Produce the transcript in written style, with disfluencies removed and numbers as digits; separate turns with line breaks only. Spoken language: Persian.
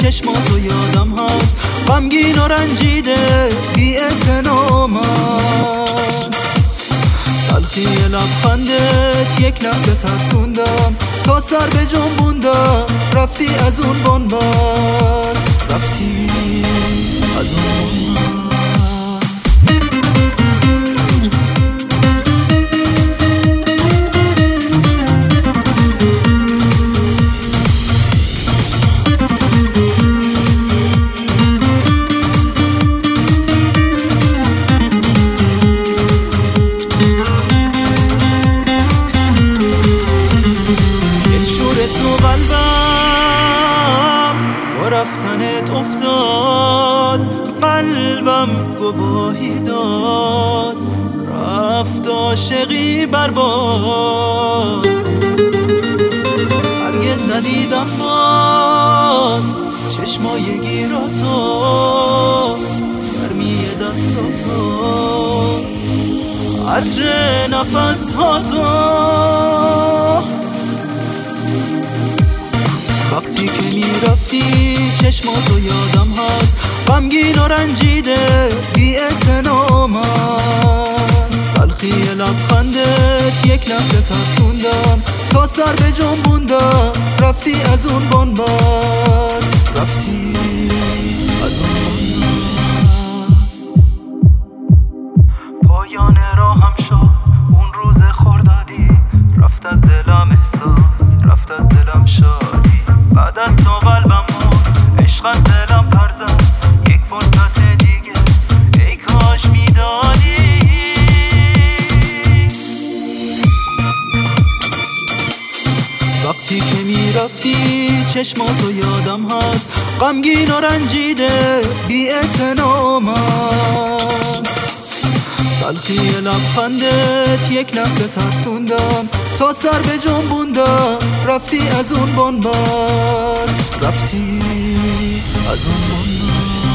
چشماتو یادم هست، غمگین و رنجیده بی اعتنام هست. تلخی لبخندت یک لحظه ترسوندم، تا سر به جنبوندم رفتی از اون بنبست، رفتی از اون رفتنت افتاد، قلبم گواهی داد، رفت عاشقی برباد. هرگز ندیدم باز چشمای گیراتو، گرمی دستاتو، عطر نفسهاتو. وقتی که میرفتی چشماتو یادم هست، غمگین و رنجیده بی اعتنام هست. تلخی لبخندت یک لحظه ترسوندم، تا سر به جنبوندم رفتی از اون بنبست، رفتی از اون بنبست. پایان راهم شد اون روز خردادی، رفت از دلم احساس، رفت از دلم شادی. بعد از تو قلبم مرد، عشق از دلم پر زد، یک فرصت دیگه ای کاش میدادی. وقتی که میرفتی چشماتو یادم هست، غمگین و رنجیده بی اعتنام هست. تلخی لبخندت یک لحظه ترسوندم، تا سر به جنبوندم رفتی از اون بنبست، رفتی از اون بنبست.